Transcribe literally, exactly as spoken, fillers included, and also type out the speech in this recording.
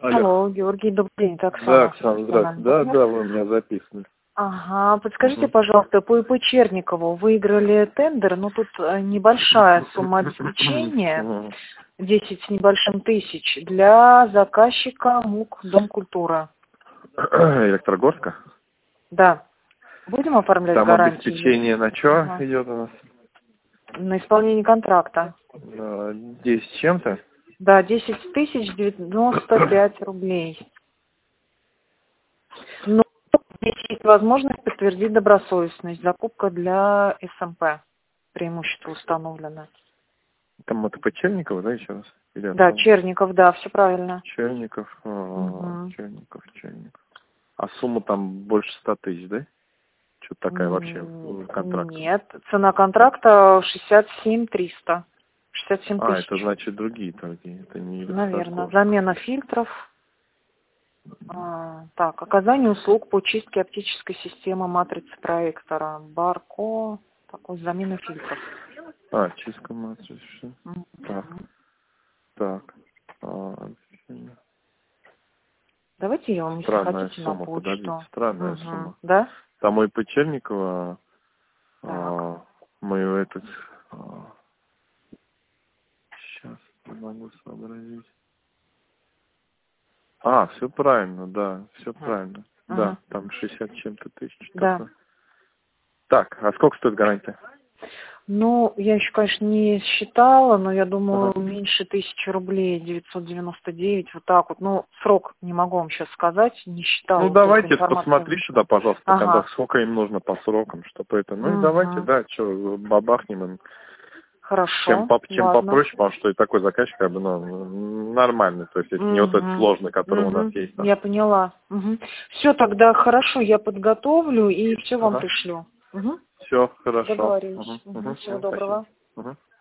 Алло. Алло, Георгий, добрый день, это Да, Оксана. Оксана, здравствуйте. Да, да, вы меня записаны. Ага, подскажите, Угу. пожалуйста, по ИП Черникову выиграли тендер, но тут э, небольшая сумма обеспечения, десять с небольшим тысяч, для заказчика МУК Дом культуры. Электрогорска? Да. Будем оформлять Там гарантию? обеспечение на что Ага. идет у нас? На исполнение контракта. На десять с чем-то? Да, десять тысяч девяносто пять рублей. Но здесь есть возможность подтвердить добросовестность. Закупка для СМП. Преимущество установлено. Там это по Черникову, да, еще раз? Или Да, это... Черников, да, все правильно. Черников, а, Угу. Черников, Черников. А сумма там больше ста тысяч, да? Что-то такая вообще контракт? Нет, цена контракта шестьдесят семь триста. шестьдесят семь А, тысяч. это значит другие торги. Это не Наверное. Электрогорск. Замена фильтров. А, так, оказание услуг по чистке оптической системы матрицы проектора. Барко. Такой замена фильтров. А, чистка матрицы. Мгм. Так, так. А, Давайте я вам, если странная хотите, на сумма, подождите, почту. странная Угу. сумма. Да? Там у И П Черникова Так. а, мы этот... А, сейчас не могу сообразить. А, все правильно, да, все правильно. Угу. Да, там шестьдесят с чем-то тысяч. Да. Такое. Так, а сколько стоит гарантия? Ну, я еще, конечно, не считала, но я думаю, Ага. меньше тысячи рублей, девятьсот девяносто девять, вот так вот. Ну, срок не могу вам сейчас сказать, не считала. Ну, Вот давайте, информацию. посмотри сюда, пожалуйста, Ага. когда, сколько им нужно по срокам, чтобы это... Ну, и Угу. давайте, да, что, бабахнем им. Хорошо, Чем, поп, чем ладно. попроще, потому что и такой заказчик, как бы, ну, нормальный, то есть, если не вот этот Угу. сложный, который Угу. у нас есть. Да. Я поняла. Угу. Все, тогда хорошо, я подготовлю и все вам Ага. пришлю. Угу. Все, хорошо. Договорились. Угу. Угу. Угу. Всего Спасибо. доброго. Угу.